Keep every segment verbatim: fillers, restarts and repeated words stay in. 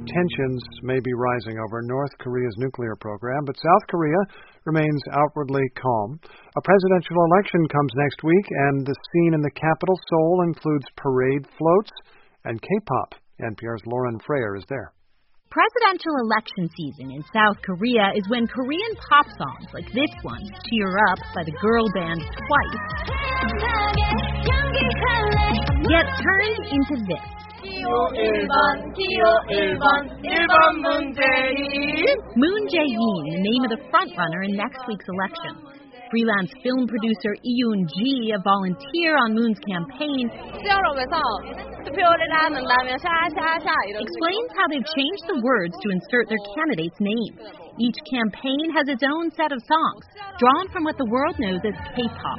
tensions may be rising over North Korea's nuclear program, but South Korea remains outwardly calm. A presidential election comes next week, and the scene in the capital, Seoul, includes parade floats and K-pop. N P R's Lauren Frayer is there. Presidential election season in South Korea is when Korean pop songs like this one, Cheer Up by the girl band Twice, get turned into this. Moon Jae-in, the name of the frontrunner in next week's election. Freelance film producer Lee Yoon-ji, a volunteer on Moon's campaign, explains how they've changed the words to insert their candidate's name. Each campaign has its own set of songs, drawn from what the world knows as K-pop.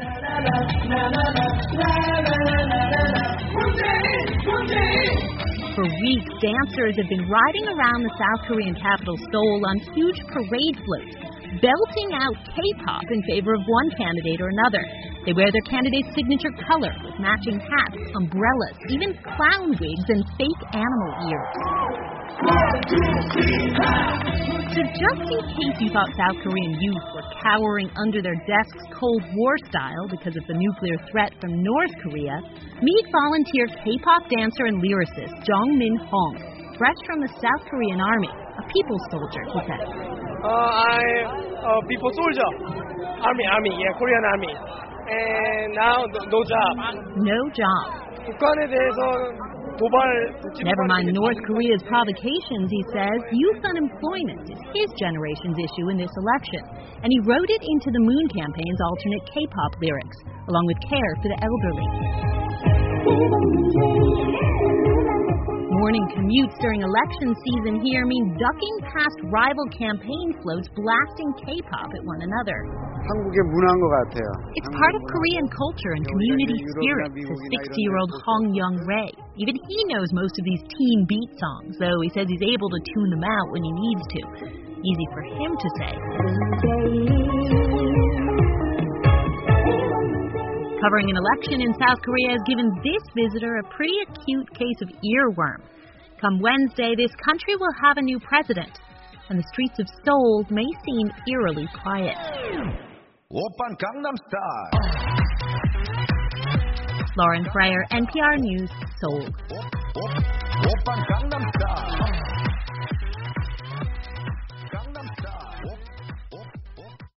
For weeks, dancers have been riding around the South Korean capital Seoul on huge parade floats, belting out K-pop in favor of one candidate or another. They wear their candidate's signature color with matching hats, umbrellas, even clown wigs and fake animal ears. So just in case you thought South Korean youth were cowering under their desks Cold War style because of the nuclear threat from North Korea, meet volunteer K-pop dancer and lyricist Jung Min Hong, fresh from the South Korean army, a people's soldier, he says. Uh, I'm a people soldier. Army, army, yeah, Korean army. And now, no, no job. No job. 북한에 대해서 도발... Never mind North Korea's provocations, he says. Youth unemployment is his generation's issue in this election. And he wrote it into the Moon campaign's alternate K-pop lyrics, along with care for the elderly. Morning commutes during election season here mean ducking past rival campaign floats blasting K-pop at one another. It's part of Korean culture and community spirit, says sixty-year-old Hong Young-rae. Even he knows most of these teen beat songs, though he says he's able to tune them out when he needs to. Easy for him to say. Covering an election in South Korea has given this visitor a pretty acute case of earworm. Come Wednesday, this country will have a new president, and the streets of Seoul may seem eerily quiet. Oppan Gangnam Style. Lauren Frayer, N P R News, Seoul. Oppan Gangnam Style.